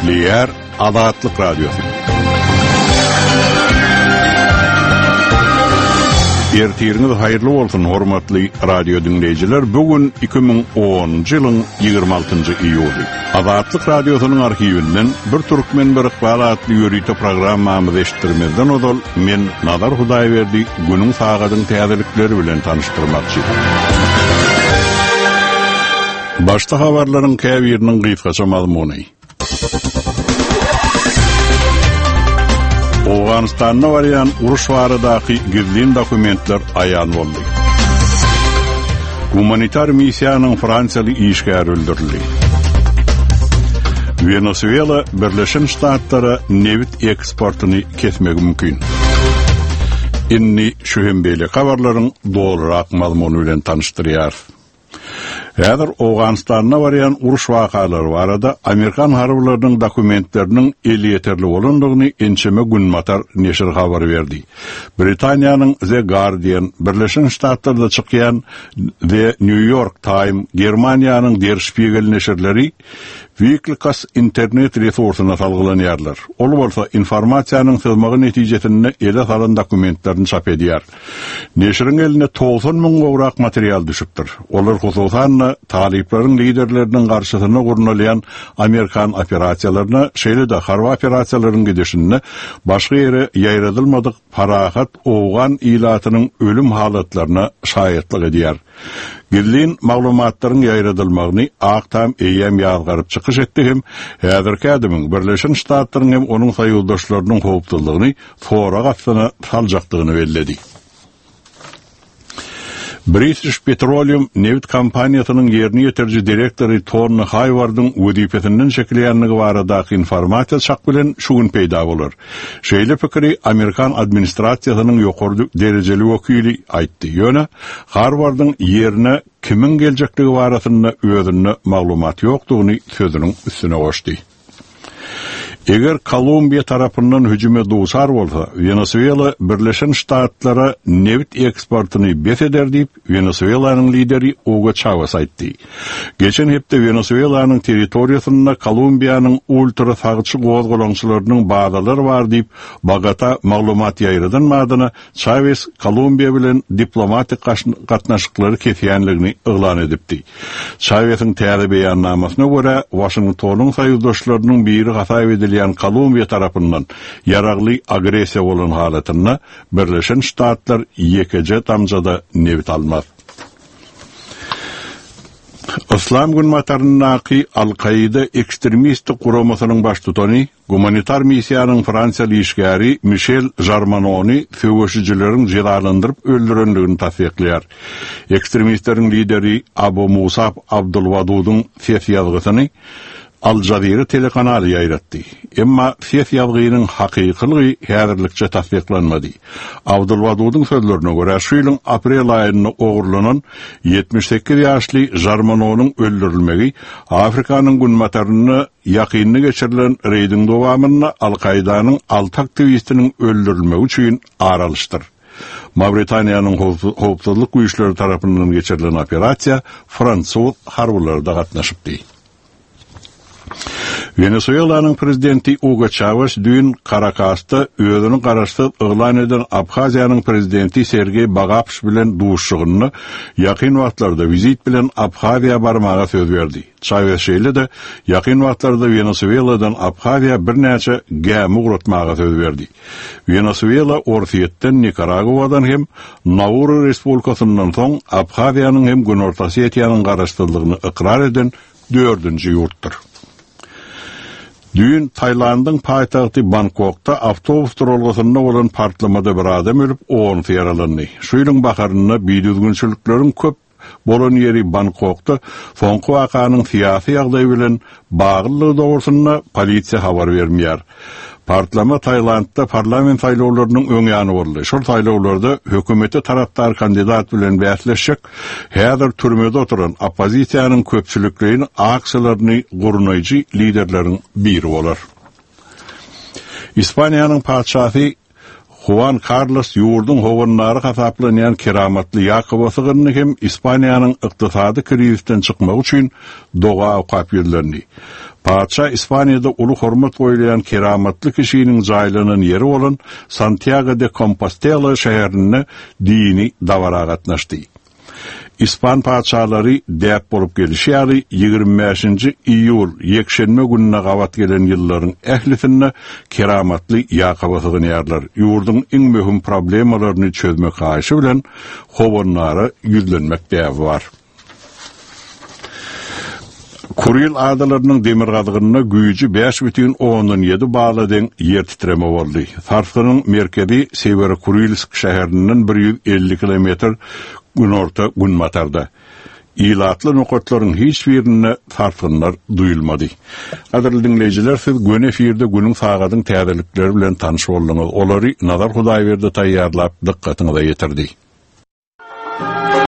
Liyer Azatlyk Radyosu. Ertiriniz hayırlı olsun hormatly radio dinleyijiler. Bugün 2010-njy ýylyň 26-njy iýuly. Azatlyk Radiosynyň arhiwinden bir türkmen bir ykbal adly ýörüýte programmamyzy eşitdirmezden odal men Nazar Hudaýberdi günüň sagadyň täzelikleri bilen tanışdyrmakçydym. Başta habarlaryň käbiriniň gysgaça mazmuny. Awganistanda barýan uruş baradaky gizli dokumentler aýan boldy. Humanitar missiýanyň Fransiýaly işgär öldürildi. Venezuela Birleşen Ştatlary newit eksportyny kesmegi mümkin. Inni şuhembeli habarlaryň dolarak mazmuny bilen tanışdyrýar. Häzir Awganistanda barýan uruş wakalary barada Amerikan harbylarynyň dokumentleriniň eli ýeterli bolandygyny ençeme günmatar neşir habar berdi. Britaniýanyň The Guardian, Birleşen Ştatlarda çykýan The New York Times, Germaniýanyň Der Spiegel neşirleri Wikileaks internet resursyna salgılanýarlar. Ol bolsa informasiýanyň sızmagy netijesinde ele salan dokumentlerini çap edýär. Neşiriň eline 90 000 gowrak material düşüpdir. Olar hususan taliplaryň liderleriniň garşysyna gurulýan Amerikan operasiýalaryna, şeýle-de harby operasiýalaryň gidişinde başga ýere ýaýradylmadyk parahat owgan ilatynyň ölüm halatlaryna şahitlik edýär. Gizlin maglumatlaryň ýaýradylmagyny Aktam eýem ýazgaryp çykyş etdi hem häzirki adamyň Birleşen Ştatlaryň hem onuň saýyldaşlarynyň howpsuzlygyny fora gatsyna saljakdygyny belledi. British Petroleum newit kompaniýasynyň ýerni ýetirji direktory Tony Hayward'yň wezipesinden çekilýänligi baradaky informasiýa çak bilen şu gün peýda bolar. Şeýle pikiri Amerikan administrasiýasynyň ýokarly derejeli wekili aýtdy. Ýöne Hayward'yň ýerine kimin geljekligi barasynda özüne maglumat ýokdugyny sözüniň üstüne goşdy. Eger Kolumbiya tarapyndan hüjüme duýsar bolsa, Venezuela Birleşen Ştatlara newit eksportyny bet eder diýip Venezuelanyň lideri Hugo Chavez aýtdy. Geçen hepde Venezuelanyň territoriýasynda Kolumbiýanyň ultra sagçy gozgolançylarynyň bazalary bar diýip Bogota maglumat ýaýradanmadyna Chavez Kolumbiya bilen diplomatik gatnaşyklary kesýänligini eglan edipdi. Chavez'iň täze beýannamasyna görä Washingtonyň saýyldaşlarynyň biri hasaýp edilýän Kolumbiya tarapyndan yaragly agresiýa bolan halatyna Birleşen Ştatlar ýekeje damjada newit almaz. Islam günmatarynyň Al-Qaida ekstremistik guramasynyň baş tutany humanitar missiýanyň Fransiýaly işgäri Michel Jarmanony söwüşçileriň jyralandyryp öldürenligini tasdikleýär. Ekstremistleriň lideri Abu Musab Abdulwadudyň ses ýazgysyny Al Jazeera telekanaly ýaýratdy. Emma ses ýazgynyň hakykylygy häzirlikçe tasdiklanmady. Abdulwadudyň sözlerine görä şu ýylyň aprel aýynda ogurlanan 78 ýaşly Jarmanonyň öldürilmegi Afrikanyň günmataryny ýakynly geçirilen reýdiň dowamyna Al-Qaidanyň 6 aktivistiniň öldürilmegi üçin aralışdyr. Mauritaniýanyň howpsuzlyk güýçleri tarapyndan geçirilen operasiýa Fransuz harbylarynda gatnaşypdy. Venezuelanyň prezidenti Hugo Chavez dün Caracas'ta özüni garaşsyz eglan eden Abhaziýanyň prezidenti Sergey Bagapsh bilen duşugyny ýakyn wagtlarda vizit bilen Abhaziýa barmaga söz berdi. Chavez şeýle-de ýakyn wagtlarda Venezueladan Abhaziýa birnäçe gäm ugrutmaga söz berdi. Venezuela orsiýetden Nikaraguadan hem Nauru Respublikasyndan soň Abhaziýanyň hem Günorta Osetiýanyň garaşsyzlygyny ikrar eden 4-nji ýurtdyr. Dün Taylandyň paýtagty Bangkokda awtobus durulgysynda bolan partlamada bir adam ölüp 10 ýaralandy. Şu ýylyň baharyna biýdüzgünçiliklerin köp bolan ýeri Bangkokda soňky wakanyň syýasy ýagdaýy bilen baglylygy dogrusyna polisiýa habar bermeýär. Partlama Taylandda parlament saýlawlarynyň öňýany boldy. Şol saýlawlarda hökümete tarapdar kandidat bilen bäsleşik, häzir türmede oturan opozisiýanyň köpçüliklerini aksiýalaryny gurunajy liderleriň biri bolar. İspaniýanyň padşahy Juan Carlos yurdun howunlary hasaplanan keramatly Yakobosygyn hem Ispaniýanyň ykdysady krizisten çykmak üçin doga okapýerlerini. Paça Ispaniýada uly hormat goýulan keramatly kişiniň jaýlanan yeri bolan Santiago de Compostela şäherine dini dawara gatnaşdy. İspan paçalary däp bolup gelişýäri 25-nji iýul ýekşenme gününe gawat gelen ýyllaryň ählisine keramatly Yakobosygyn ýarlar. Ýurdun iň möhüm problemalaryny çözmek haýşy bilen howunlary ýüzlenmek däbi bar. Kuril adalarynyň demir gadygyna güýji 5,7 baladan ýer titreme boldy. Sarfynyň merkezi Sever Kurilsk şäherinden 150 kilometr günorta günmatarda. İlatly nokatlaryň hiç birine sarfynlar duýulmady. Gaderly dinleýijiler, siz gün efirde günüň sagatyň täzelikleri bilen tanyş boldyňyz. Olary Nazar Hudaýberdi taýýarlap dikkatiňize ýetirdi.